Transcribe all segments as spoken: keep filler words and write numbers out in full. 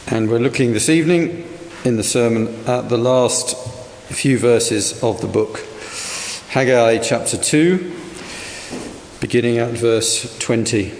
And we're looking this evening in the sermon at the last few verses of the book. Haggai chapter two, beginning at verse twenty.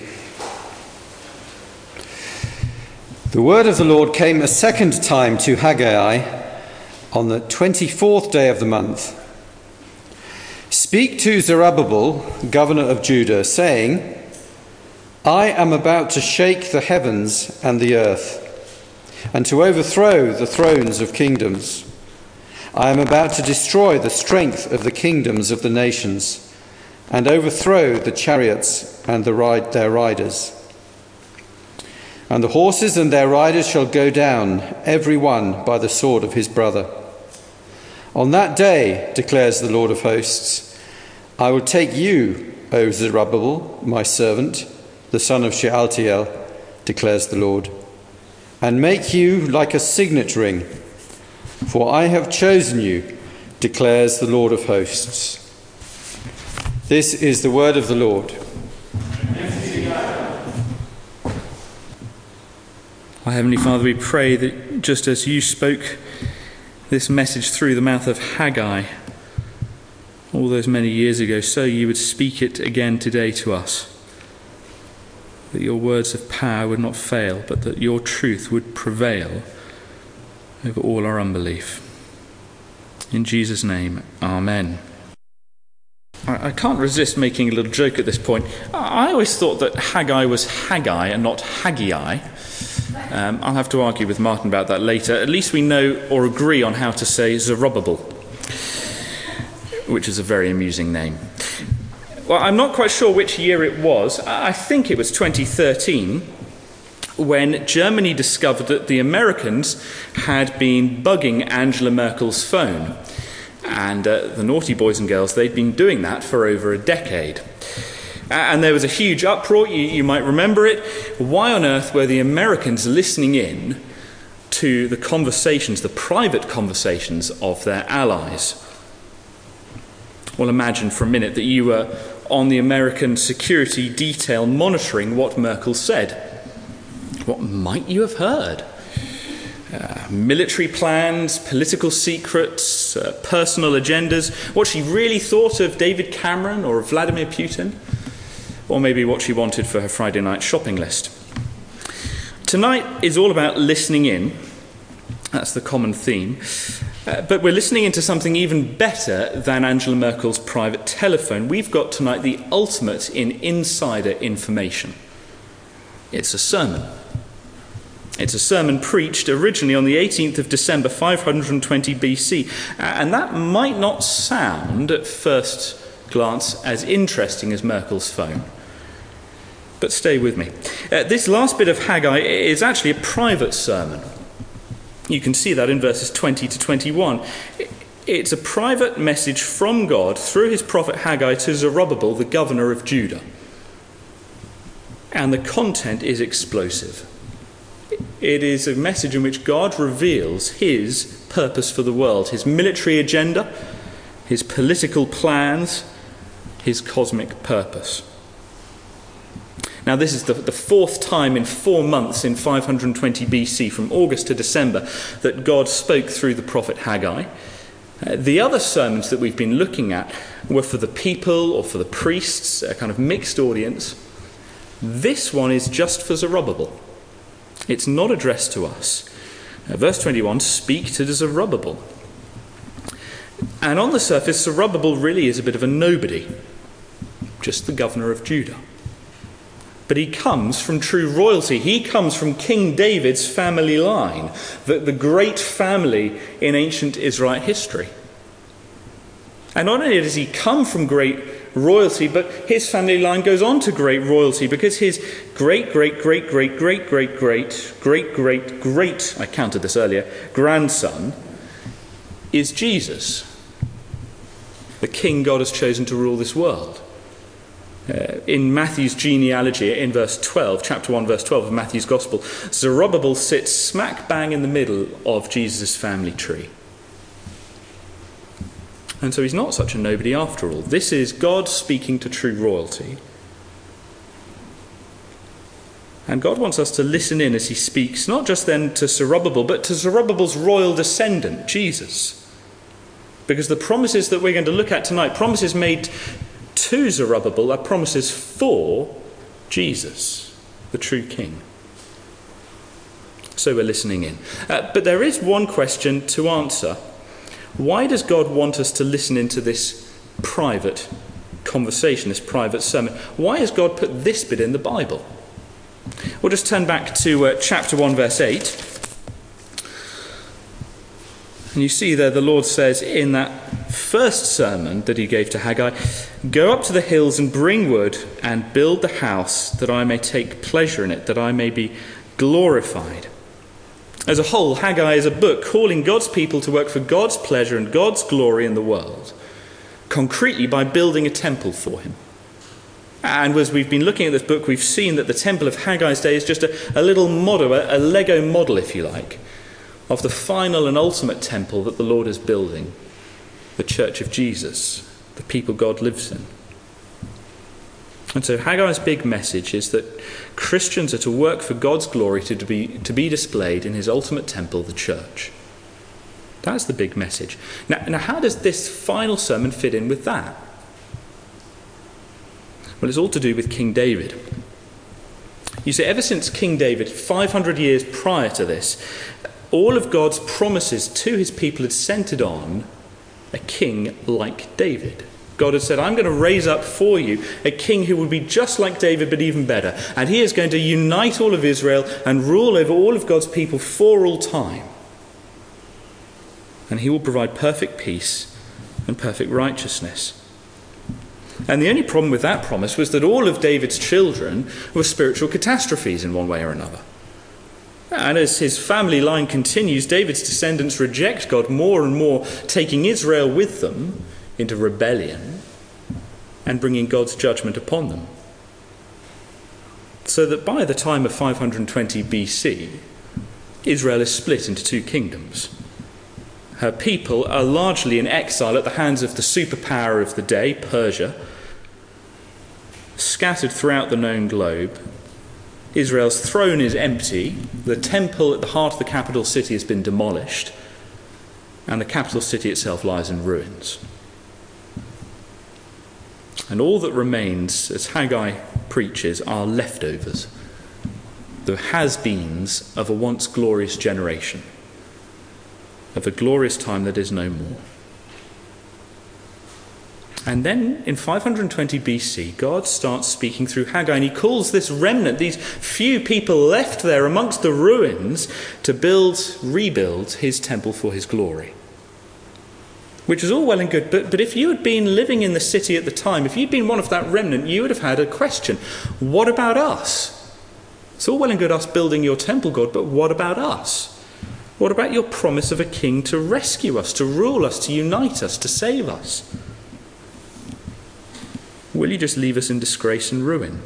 The word of the Lord came a second time to Haggai on the twenty-fourth day of the month. Speak to Zerubbabel, governor of Judah, saying, I am about to shake the heavens and the earth, and to overthrow the thrones of kingdoms. I am about to destroy the strength of the kingdoms of the nations, and overthrow the chariots and the ride, their riders. And the horses and their riders shall go down, every one by the sword of his brother. On that day, declares the Lord of hosts, I will take you, O Zerubbabel, my servant, the son of Shealtiel, declares the Lord, and make you like a signet ring, for I have chosen you, declares the Lord of hosts. This is the word of the Lord. Our Heavenly Father, we pray that just as you spoke this message through the mouth of Haggai all those many years ago, so you would speak it again today to us. That your words of power would not fail, but that your truth would prevail over all our unbelief. In Jesus' name, amen. I, I can't resist making a little joke at this point. I, I always thought that Haggai was Haggai and not Haggai. Um, I'll have to argue with Martin about that later. At least we know or agree on how to say Zerubbabel, which is a very amusing name. Well, I'm not quite sure which year it was. I think it was twenty thirteen, when Germany discovered that the Americans had been bugging Angela Merkel's phone. And uh, the naughty boys and girls, they'd been doing that for over a decade. And there was a huge uproar, you, you might remember it. Why on earth were the Americans listening in to the conversations, the private conversations of their allies? Well, imagine for a minute that you were on the American security detail monitoring what Merkel said. What might you have heard? Uh, military plans, political secrets, uh, personal agendas, what she really thought of David Cameron or Vladimir Putin, or maybe what she wanted for her Friday night shopping list. Tonight is all about listening in. That's the common theme. Uh, but we're listening into something even better than Angela Merkel's private telephone. We've got tonight the ultimate in insider information. It's a sermon. It's a sermon preached originally on the eighteenth of December, five hundred twenty B C. Uh, and that might not sound at first glance as interesting as Merkel's phone. But stay with me. Uh, this last bit of Haggai is actually a private sermon. You can see that in verses twenty to twenty-one. It's a private message from God through his prophet Haggai to Zerubbabel, the governor of Judah. And the content is explosive. It is a message in which God reveals his purpose for the world, his military agenda, his political plans, his cosmic purpose. Now, this is the, the fourth time in four months in five hundred twenty B C, from August to December, that God spoke through the prophet Haggai. Uh, the other sermons that we've been looking at were for the people or for the priests, a kind of mixed audience. This one is just for Zerubbabel. It's not addressed to us. Uh, verse twenty-one, speak to Zerubbabel. And on the surface, Zerubbabel really is a bit of a nobody, just the governor of Judah. But he comes from true royalty. He comes from King David's family line, the, the great family in ancient Israelite history. And not only does he come from great royalty, but his family line goes on to great royalty, because his great, great, great, great, great, great, great, great, great, great, I counted this earlier, grandson is Jesus, the king God has chosen to rule this world. Uh, in Matthew's genealogy, in verse twelve, chapter one, verse twelve of Matthew's Gospel, Zerubbabel sits smack bang in the middle of Jesus' family tree. And so he's not such a nobody after all. This is God speaking to true royalty. And God wants us to listen in as he speaks, not just then to Zerubbabel, but to Zerubbabel's royal descendant, Jesus. Because the promises that we're going to look at tonight, promises made to Zerubbabel, are promises for Jesus, the true king. So we're listening in. Uh, but there is one question to answer. Why does God want us to listen into this private conversation, this private sermon? Why has God put this bit in the Bible? We'll just turn back to uh, chapter one, verse eight. And you see there the Lord says in that first sermon that he gave to Haggai, "Go up to the hills and bring wood and build the house, that I may take pleasure in it, that I may be glorified." As a whole, Haggai is a book calling God's people to work for God's pleasure and God's glory in the world, concretely by building a temple for him. And as we've been looking at this book, we've seen that the temple of Haggai's day is just a, a little model, a, a Lego model, if you like, of the final and ultimate temple that the Lord is building, the church of Jesus, the people God lives in. And so Haggai's big message is that Christians are to work for God's glory to be, to be displayed in his ultimate temple, the church. That's the big message. Now, now, how does this final sermon fit in with that? Well, it's all to do with King David. You see, ever since King David, five hundred years prior to this, all of God's promises to his people had centered on a king like David. God had said, I'm going to raise up for you a king who will be just like David, but even better. And he is going to unite all of Israel and rule over all of God's people for all time. And he will provide perfect peace and perfect righteousness. And the only problem with that promise was that all of David's children were spiritual catastrophes in one way or another. And as his family line continues, David's descendants reject God more and more, taking Israel with them into rebellion and bringing God's judgment upon them. So that by the time of five hundred twenty B C, Israel is split into two kingdoms. Her people are largely in exile at the hands of the superpower of the day, Persia, scattered throughout the known globe. Israel's throne is empty. The temple at the heart of the capital city has been demolished. And the capital city itself lies in ruins. And all that remains, as Haggai preaches, are leftovers. The has-beens of a once glorious generation. Of a glorious time that is no more. And then in five hundred twenty B C, God starts speaking through Haggai, and he calls this remnant, these few people left there amongst the ruins, to build, rebuild his temple for his glory. Which is all well and good, but, but if you had been living in the city at the time, if you'd been one of that remnant, you would have had a question. What about us? It's all well and good us building your temple, God, but what about us? What about your promise of a king to rescue us, to rule us, to unite us, to save us? Will you just leave us in disgrace and ruin?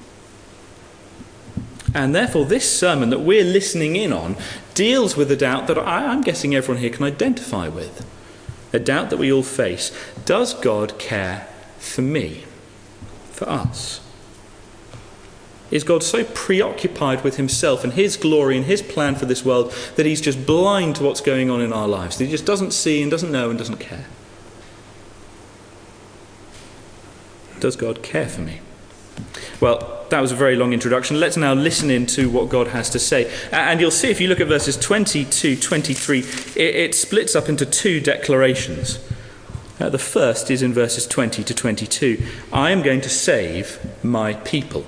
And therefore this sermon that we're listening in on deals with a doubt that I, I'm guessing everyone here can identify with. A doubt that we all face. Does God care for me? For us? Is God so preoccupied with himself and his glory and his plan for this world that he's just blind to what's going on in our lives? That he just doesn't see and doesn't know and doesn't care? Does God care for me? Well, that was a very long introduction. Let's now listen in to what God has to say. And you'll see if you look at verses twenty to twenty-three, it, it splits up into two declarations. Uh, the first is in verses twenty to twenty-two. I am going to save my people.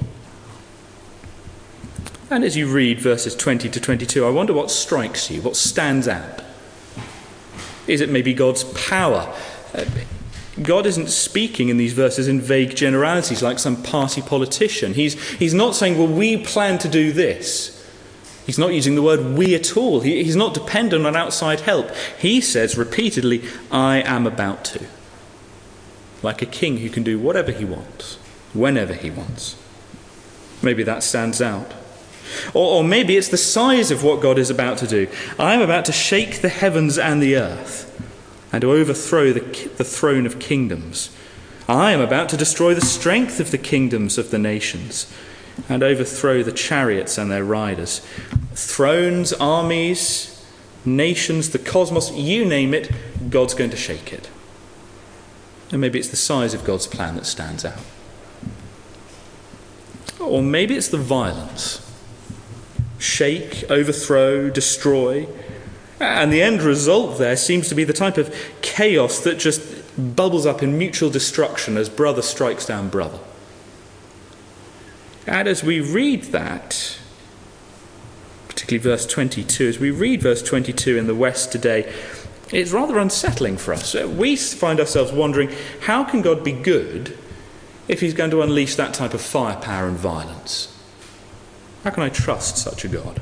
And as you read verses twenty to twenty-two, I wonder what strikes you, what stands out. Is it maybe God's power? Uh, God isn't speaking in these verses in vague generalities like some party politician. He's, he's not saying, well, we plan to do this. He's not using the word we at all. He, he's not dependent on outside help. He says repeatedly, I am about to. Like a king who can do whatever he wants, whenever he wants. Maybe that stands out. Or, or maybe it's the size of what God is about to do. I am about to shake the heavens and the earth, and to overthrow the, the throne of kingdoms. I am about to destroy the strength of the kingdoms of the nations. and overthrow the chariots and their riders. Thrones, armies, nations, the cosmos, you name it, God's going to shake it. And maybe it's the size of God's plan that stands out. Or maybe it's the violence. Shake, overthrow, destroy. And the end result there seems to be the type of chaos that just bubbles up in mutual destruction as brother strikes down brother. And as we read that, particularly verse twenty-two, as we read verse twenty-two in the West today, it's rather unsettling for us. We find ourselves wondering, how can God be good if he's going to unleash that type of firepower and violence? How can I trust such a God?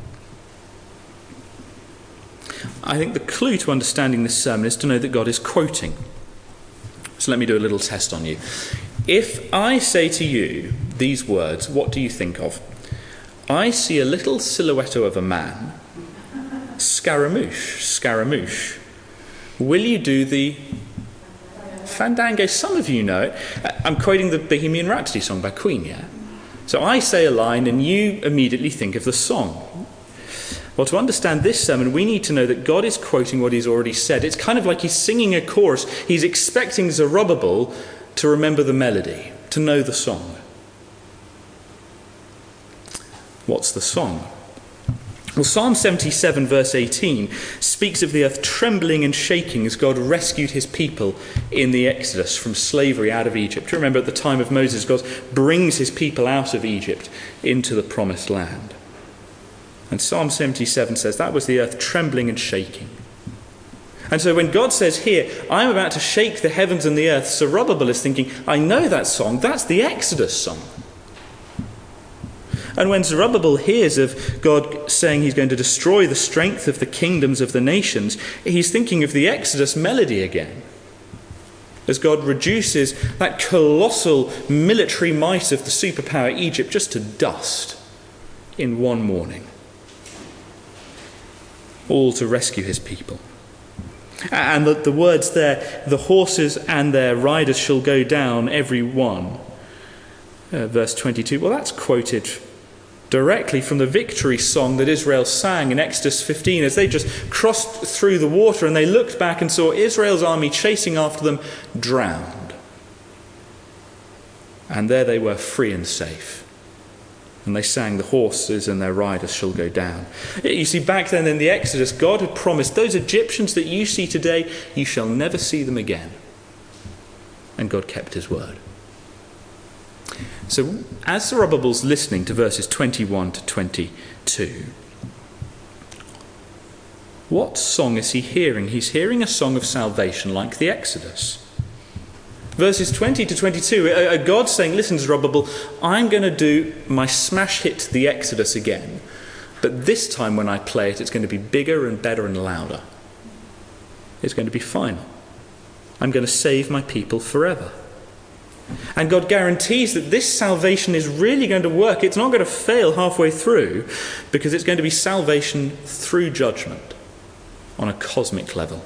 I think the clue to understanding this sermon is to know that God is quoting. So let me do a little test on you. If I say to you these words, what do you think of? I see a little silhouette of a man. Scaramouche, Scaramouche. Will you do the fandango? Some of you know it. I'm quoting the Bohemian Rhapsody song by Queen, yeah? So I say a line and you immediately think of the song. Well, to understand this sermon, we need to know that God is quoting what he's already said. It's kind of like he's singing a chorus. He's expecting Zerubbabel to remember the melody, to know the song. What's the song? Well, Psalm seventy-seven, verse eighteen, speaks of the earth trembling and shaking as God rescued his people in the Exodus from slavery out of Egypt. Remember, at the time of Moses, God brings his people out of Egypt into the promised land. And Psalm seventy-seven says that was the earth trembling and shaking. And so when God says here, I'm about to shake the heavens and the earth, Zerubbabel is thinking, I know that song, that's the Exodus song. And when Zerubbabel hears of God saying he's going to destroy the strength of the kingdoms of the nations, he's thinking of the Exodus melody again. As God reduces that colossal military might of the superpower Egypt just to dust in one morning. All to rescue his people. And the, the words there, the horses and their riders shall go down, every one. Uh, verse twenty-two, well, that's quoted directly from the victory song that Israel sang in Exodus fifteen as they just crossed through the water and they looked back and saw Israel's army chasing after them, drowned. And there they were, free and safe. And they sang, the horses and their riders shall go down. You see, back then in the Exodus, God had promised, those Egyptians that you see today, you shall never see them again. And God kept his word. So as Zerubbabel's listening to verses twenty-one to twenty-two, what song is he hearing? He's hearing a song of salvation like the Exodus. Verses twenty to twenty-two, a God saying, listen, Zerubbabel, I'm going to do my smash hit, the Exodus, again. But this time when I play it, it's going to be bigger and better and louder. It's going to be final. I'm going to save my people forever. And God guarantees that this salvation is really going to work. It's not going to fail halfway through, because it's going to be salvation through judgment on a cosmic level.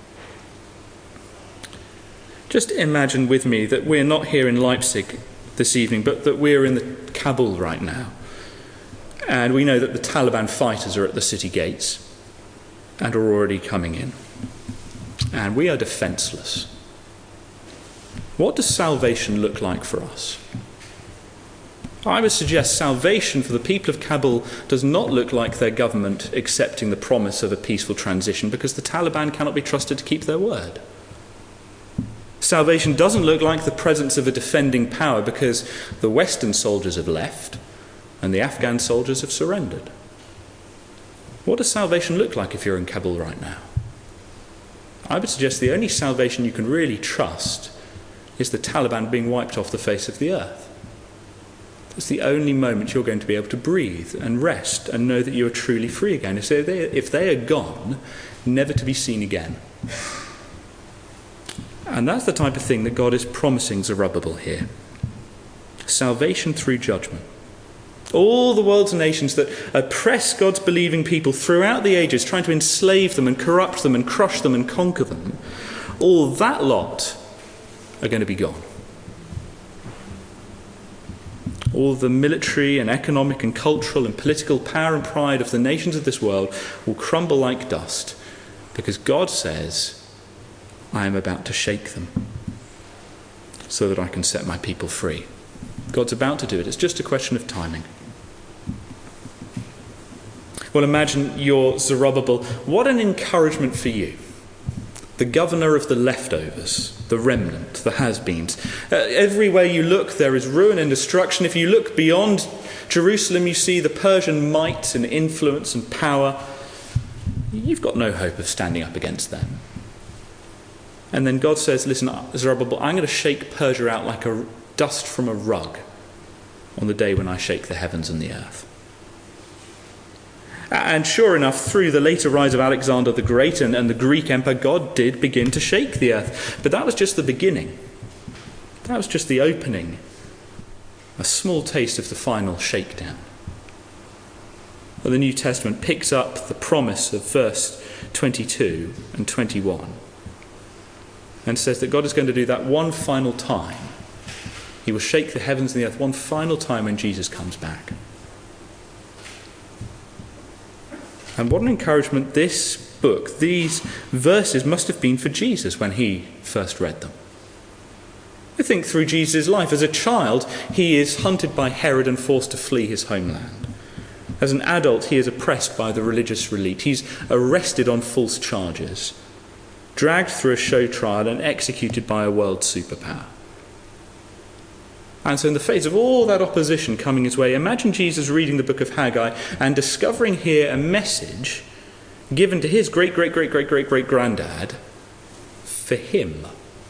Just imagine with me that we're not here in Leipzig this evening, but that we're in the Kabul right now. And we know that the Taliban fighters are at the city gates and are already coming in. And we are defenseless. What does salvation look like for us? I would suggest salvation for the people of Kabul does not look like their government accepting the promise of a peaceful transition, because the Taliban cannot be trusted to keep their word. Salvation doesn't look like the presence of a defending power, because the Western soldiers have left and the Afghan soldiers have surrendered. What does salvation look like if you're in Kabul right now? I would suggest the only salvation you can really trust is the Taliban being wiped off the face of the earth. It's the only moment you're going to be able to breathe and rest and know that you are truly free again. If they, if they are gone, never to be seen again. And that's the type of thing that God is promising Zerubbabel here. Salvation through judgment. All the world's nations that oppress God's believing people throughout the ages, trying to enslave them and corrupt them and crush them and conquer them, all that lot are going to be gone. All the military and economic and cultural and political power and pride of the nations of this world will crumble like dust, because God says, I am about to shake them so that I can set my people free. God's about to do it. It's just a question of timing. Well, imagine you're Zerubbabel. What an encouragement for you. The governor of the leftovers, the remnant, the has-beens. Uh, everywhere you look, there is ruin and destruction. If you look beyond Jerusalem, you see the Persian might and influence and power. You've got no hope of standing up against them. And then God says, listen, Zerubbabel, I'm going to shake Persia out like a dust from a rug on the day when I shake the heavens and the earth. And sure enough, through the later rise of Alexander the Great and, and the Greek Empire, God did begin to shake the earth. But that was just the beginning. That was just the opening. A small taste of the final shakedown. Well, the New Testament picks up the promise of verse twenty-two and twenty-one and says that God is going to do that one final time. He will shake the heavens and the earth one final time when Jesus comes back. And what an encouragement this book, these verses must have been for Jesus when he first read them. I think through Jesus' life. As a child, he is hunted by Herod and forced to flee his homeland. As an adult, he is oppressed by the religious elite. He's arrested on false charges, dragged through a show trial and executed by a world superpower. And so in the face of all that opposition coming his way, imagine Jesus reading the book of Haggai and discovering here a message given to his great, great, great, great, great, great granddad for him.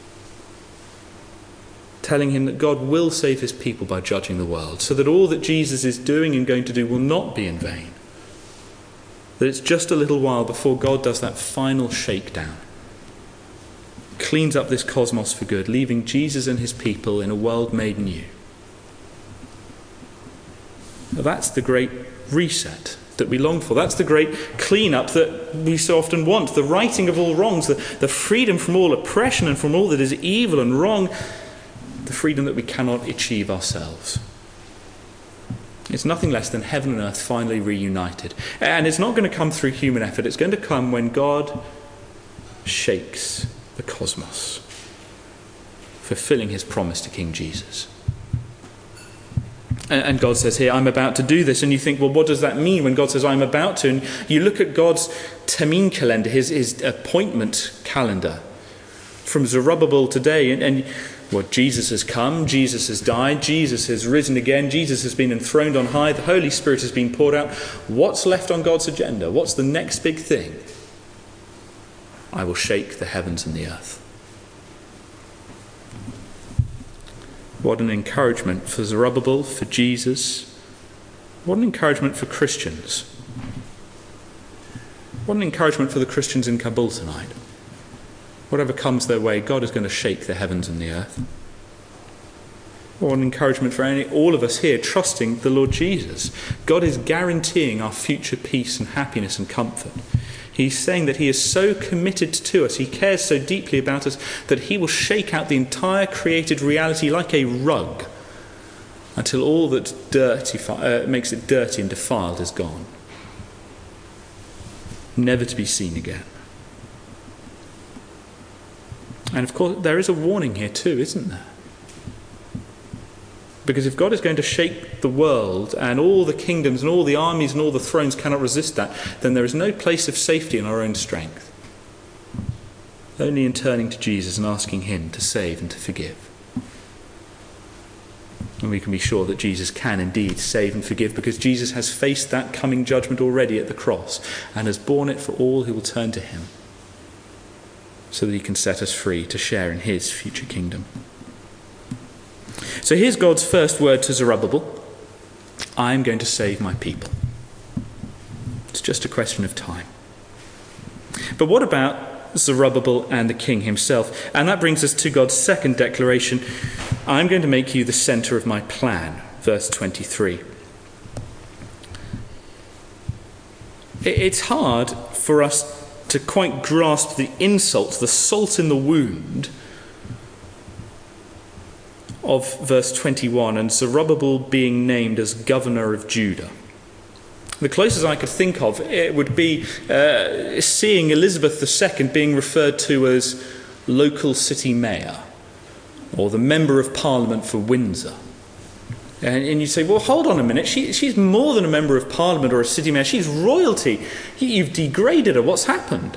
Telling him that God will save his people by judging the world, so that all that Jesus is doing and going to do will not be in vain. That it's just a little while before God does that final shakedown. Cleans up this cosmos for good, leaving Jesus and his people in a world made new. That's the great reset that we long for. That's the great clean-up that we so often want. The righting of all wrongs, the, the freedom from all oppression and from all that is evil and wrong, the freedom that we cannot achieve ourselves. It's nothing less than heaven and earth finally reunited. And it's not going to come through human effort. It's going to come when God shakes the cosmos, fulfilling his promise to King Jesus. And God says here, I'm about to do this. And you think, well, what does that mean when God says, I'm about to? And you look at God's Tamim calendar, his, his appointment calendar from Zerubbabel today. And, and well, Jesus has come, Jesus has died, Jesus has risen again, Jesus has been enthroned on high, the Holy Spirit has been poured out. What's left on God's agenda? What's the next big thing? I will shake the heavens and the earth. What an encouragement for Zerubbabel, for Jesus. What an encouragement for Christians. What an encouragement for the Christians in Kabul tonight. Whatever comes their way, God is going to shake the heavens and the earth. What an encouragement for any, all of us here trusting the Lord Jesus. God is guaranteeing our future peace and happiness and comfort. He's saying that he is so committed to us, he cares so deeply about us, that he will shake out the entire created reality like a rug until all that dirty, uh, makes it dirty and defiled is gone, never to be seen again. And of course, there is a warning here too, isn't there? Because if God is going to shake the world and all the kingdoms and all the armies and all the thrones cannot resist that, then there is no place of safety in our own strength. Only in turning to Jesus and asking him to save and to forgive. And we can be sure that Jesus can indeed save and forgive, because Jesus has faced that coming judgment already at the cross and has borne it for all who will turn to him, so that he can set us free to share in his future kingdom. So here's God's first word to Zerubbabel. I'm going to save my people. It's just a question of time. But what about Zerubbabel and the king himself? And that brings us to God's second declaration. I'm going to make you the centre of my plan. Verse twenty-three. It's hard for us to quite grasp the insult, the salt in the wound of verse twenty-one and Zerubbabel being named as governor of Judah. The closest I could think of it would be uh, seeing Elizabeth the Second being referred to as local city mayor or the member of parliament for Windsor. And, and you say, well, hold on a minute. She, she's more than a member of parliament or a city mayor. She's royalty. You've degraded her. What's happened?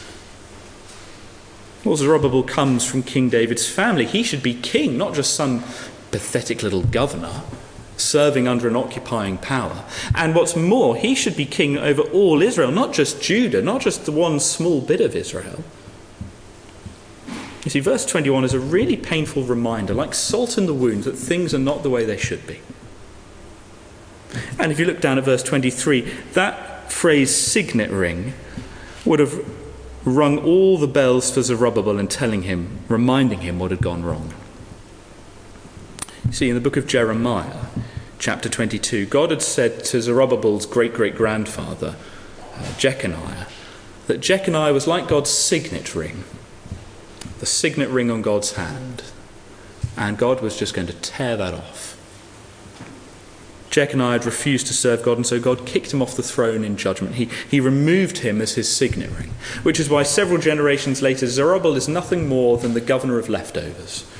Well, Zerubbabel comes from King David's family. He should be king, not just some pathetic little governor serving under an occupying power. And what's more, he should be king over all Israel, not just Judah, not just the one small bit of Israel. You see, verse twenty-one is a really painful reminder, like salt in the wound, that things are not the way they should be. And if you look down at verse twenty-three, that phrase signet ring would have rung all the bells for Zerubbabel and telling him, reminding him what had gone wrong. You see, in the book of Jeremiah, chapter twenty-two, God had said to Zerubbabel's great-great-grandfather, uh, Jeconiah, that Jeconiah was like God's signet ring, the signet ring on God's hand, and God was just going to tear that off. Jeconiah had refused to serve God, and so God kicked him off the throne in judgment. He, he removed him as his signet ring, which is why several generations later, Zerubbabel is nothing more than the governor of leftovers.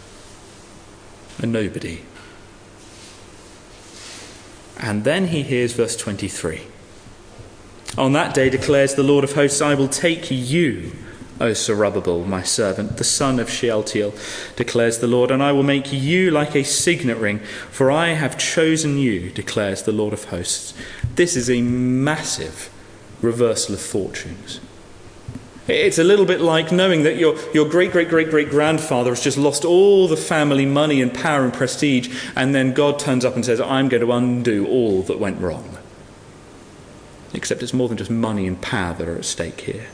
A nobody. And then he hears verse twenty-three. On that day declares the Lord of hosts, I will take you, O Zerubbabel, my servant, the son of Shealtiel, declares the Lord, and I will make you like a signet ring, for I have chosen you, declares the Lord of hosts. This is a massive reversal of fortunes. It's a little bit like knowing that your, your great-great-great-great-grandfather has just lost all the family money and power and prestige, and then God turns up and says, I'm going to undo all that went wrong. Except it's more than just money and power that are at stake here.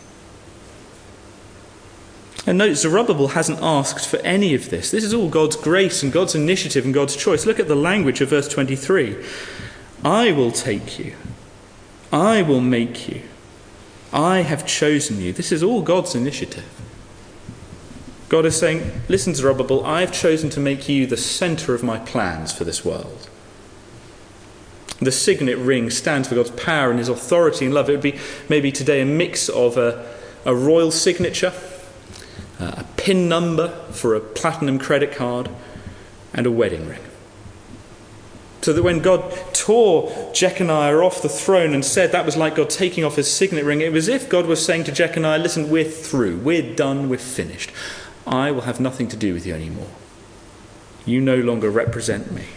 And note, Zerubbabel hasn't asked for any of this. This is all God's grace and God's initiative and God's choice. Look at the language of verse twenty-three. I will take you. I will make you. I have chosen you. This is all God's initiative. God is saying, listen, Zerubbabel, I have chosen to make you the centre of my plans for this world. The signet ring stands for God's power and his authority and love. It would be maybe today a mix of a, a royal signature, a PIN number for a platinum credit card, and a wedding ring. So that when God tore Jeconiah off the throne and said that was like God taking off his signet ring, it was as if God was saying to Jeconiah, listen, we're through, we're done, we're finished. I will have nothing to do with you anymore. You no longer represent me.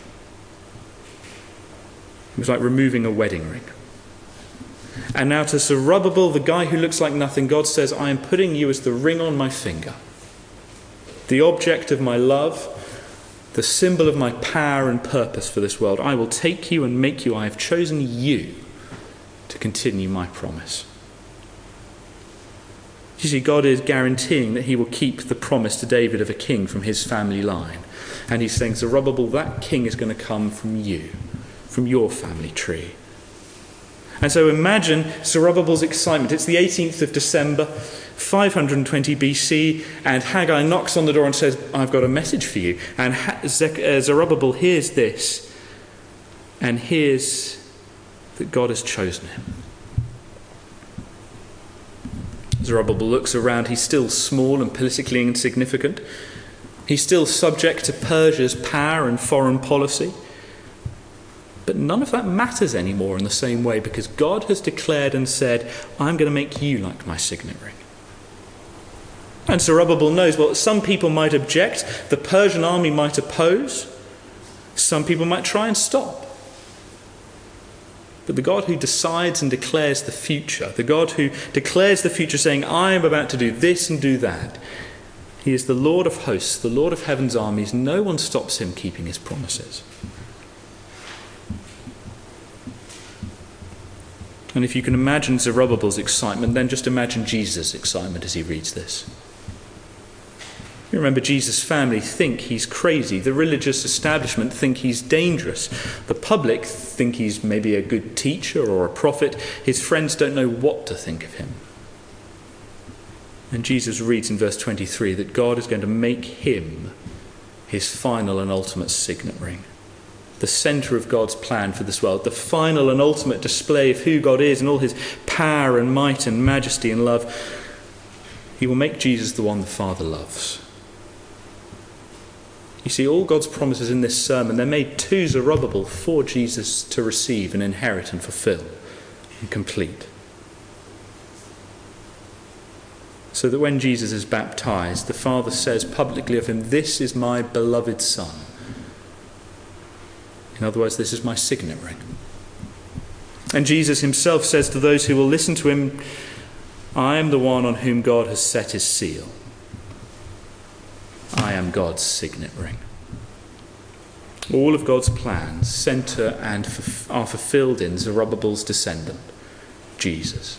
It was like removing a wedding ring. And now to Zerubbabel, the guy who looks like nothing, God says, I am putting you as the ring on my finger, the object of my love, the symbol of my power and purpose for this world. I will take you and make you. I have chosen you to continue my promise. You see, God is guaranteeing that he will keep the promise to David of a king from his family line. And he's saying, Zerubbabel, that king is going to come from you, from your family tree. And so imagine Zerubbabel's excitement. It's the eighteenth of December, five hundred twenty B C, and Haggai knocks on the door and says, I've got a message for you. And Zerubbabel hears this and hears that God has chosen him. Zerubbabel looks around. He's still small and politically insignificant. He's still subject to Persia's power and foreign policy. But none of that matters anymore in the same way, because God has declared and said, I'm going to make you like my signet ring. And Zerubbabel knows, well, some people might object, the Persian army might oppose, some people might try and stop. But the God who decides and declares the future, the God who declares the future saying, I am about to do this and do that, he is the Lord of hosts, the Lord of heaven's armies. No one stops him keeping his promises. And if you can imagine Zerubbabel's excitement, then just imagine Jesus' excitement as he reads this. You remember, Jesus' family think he's crazy. The religious establishment think he's dangerous. The public think he's maybe a good teacher or a prophet. His friends don't know what to think of him. And Jesus reads in verse twenty-three that God is going to make him his final and ultimate signet ring. The centre of God's plan for this world, the final and ultimate display of who God is and all his power and might and majesty and love. He will make Jesus the one the Father loves. You see, all God's promises in this sermon, they're made to Zerubbabel for Jesus to receive and inherit and fulfill and complete. So that when Jesus is baptized, the Father says publicly of him, "This is my beloved Son." In other words, this is my signet ring. And Jesus himself says to those who will listen to him, "I am the one on whom God has set his seal. I am God's signet ring." All of God's plans centre and f- are fulfilled in Zerubbabel's descendant, Jesus.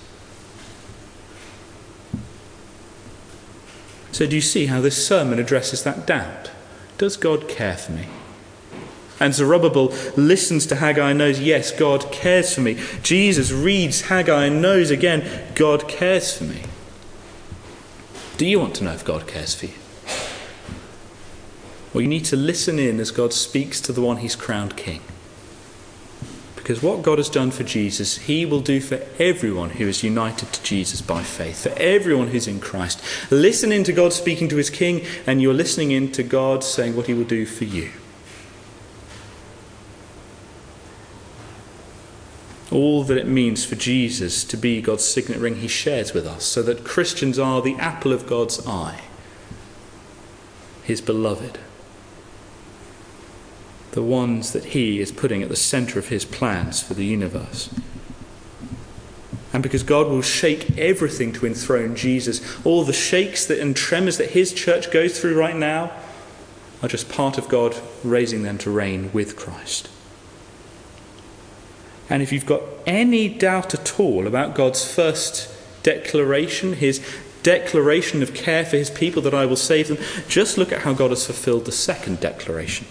So do you see how this sermon addresses that doubt? Does God care for me? And Zerubbabel listens to Haggai and knows, yes, God cares for me. Jesus reads Haggai and knows again, God cares for me. Do you want to know if God cares for you? Well, you need to listen in as God speaks to the one he's crowned king. Because what God has done for Jesus, he will do for everyone who is united to Jesus by faith, for everyone who's in Christ. Listen in to God speaking to his king, and you're listening in to God saying what he will do for you. All that it means for Jesus to be God's signet ring he shares with us, so that Christians are the apple of God's eye, his beloved, the ones that he is putting at the centre of his plans for the universe. And because God will shake everything to enthrone Jesus, all the shakes that and tremors that his church goes through right now are just part of God raising them to reign with Christ. And if you've got any doubt at all about God's first declaration, his declaration of care for his people, that I will save them, just look at how God has fulfilled the second declaration.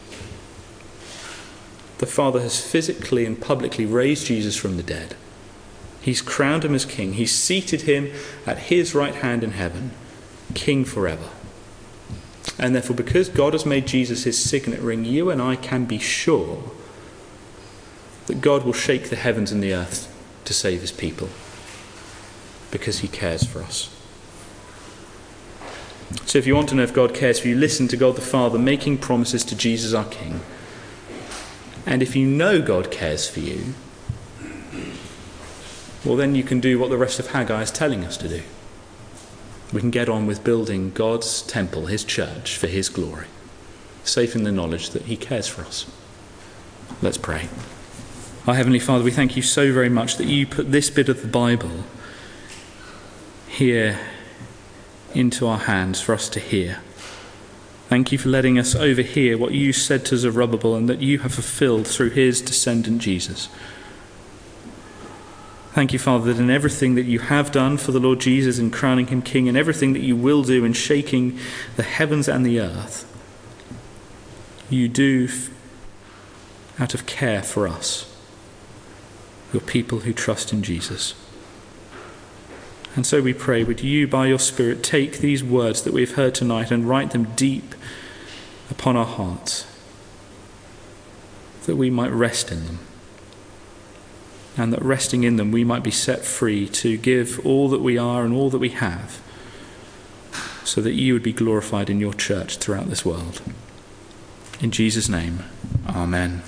The Father has physically and publicly raised Jesus from the dead. He's crowned him as king. He's seated him at his right hand in heaven, king forever. And therefore, because God has made Jesus his signet ring, you and I can be sure that God will shake the heavens and the earth to save his people, because he cares for us. So if you want to know if God cares for you, listen to God the Father making promises to Jesus our King. And if you know God cares for you, well, then you can do what the rest of Haggai is telling us to do. We can get on with building God's temple, his church, for his glory, safe in the knowledge that he cares for us. Let's pray. Our Heavenly Father, we thank you so very much that you put this bit of the Bible here into our hands for us to hear. Thank you for letting us overhear what you said to Zerubbabel and that you have fulfilled through his descendant Jesus. Thank you, Father, that in everything that you have done for the Lord Jesus in crowning him king, and everything that you will do in shaking the heavens and the earth, you do out of care for us, your people who trust in Jesus. And so we pray, would you, by your Spirit, take these words that we've heard tonight and write them deep upon our hearts, that we might rest in them, and that resting in them we might be set free to give all that we are and all that we have, so that you would be glorified in your church throughout this world. In Jesus' name, amen.